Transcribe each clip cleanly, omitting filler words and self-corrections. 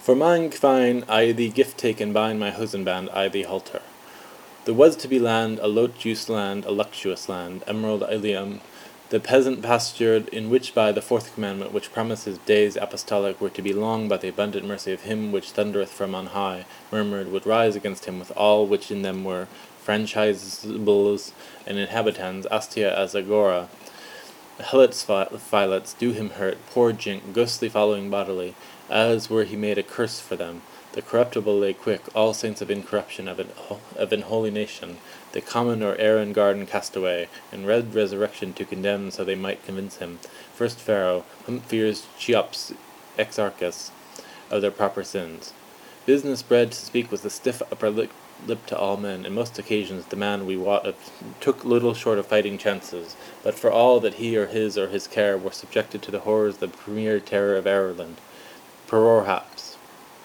For mine fine, I thee gift take and bind my husband, I thee halter. There was to be land, a lote-juiced land, a luxurious land, emerald Ilium, the peasant pastured, in which by the fourth commandment, which promises days apostolic were to be long by the abundant mercy of him which thundereth from on high, murmured, would rise against him with all which in them were, franchisables and inhabitants, Astia as Agora, Helots Philots, do him hurt, poor jink, ghostly following bodily, as were he made a curse for them. The corruptible lay quick, all saints of incorruption of an holy nation, the common or Aaron garden cast away, and red resurrection to condemn so they might convince him, first Pharaoh, Humphrey's Cheops, Exarchus, of their proper sins. Business bred to speak with a stiff upper lip to all men, and most occasions the man we wot of took little short of fighting chances, but for all that he or his care were subjected to the horrors of the premier terror of Ireland, perhaps.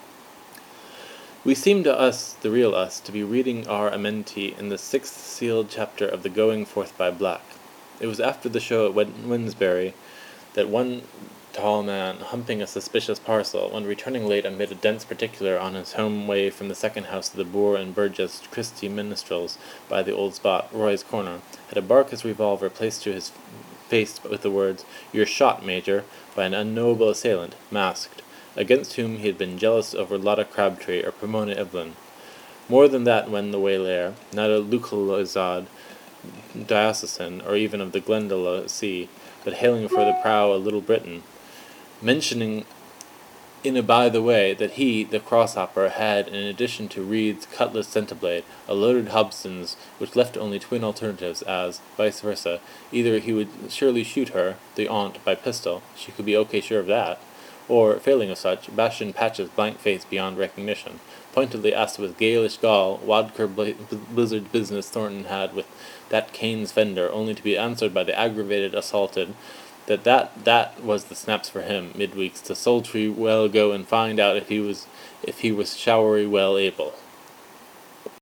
We seem to us, the real us, to be reading our amenity in the 6th sealed chapter of the Going Forth by Black. It was after the show at Wednesbury that one tall man, humping a suspicious parcel, when returning late amid a dense particular on his home way from the second house of the Boor and Burgess Christie minstrels by the old spot, Roy's Corner, had a Barkis revolver placed to his face with the words, "You're shot, Major," by an unknowable assailant, masked, against whom he had been jealous over Lotta Crabtree or Pomona Evelyn. More than that when the waylayer, not a Lucalizod diocesan, or even of the Glendalough sea, but hailing for the prow a Little Britain, mentioning in a by-the-way that he, the crosshopper, had, in addition to Reed's cutlass centreblade, a loaded Hobson's, which left only twin alternatives, as, vice versa, either he would surely shoot her, the aunt, by pistol, she could be okay sure of that, or, failing of such, bash in Patch's blank face beyond recognition, pointedly asked with Gaelish gall what blizzard business Thornton had with that Cain's fender, only to be answered by the aggravated assaulted, that was the snaps for him, midweeks, to sultry well go and find out if he was showery well able.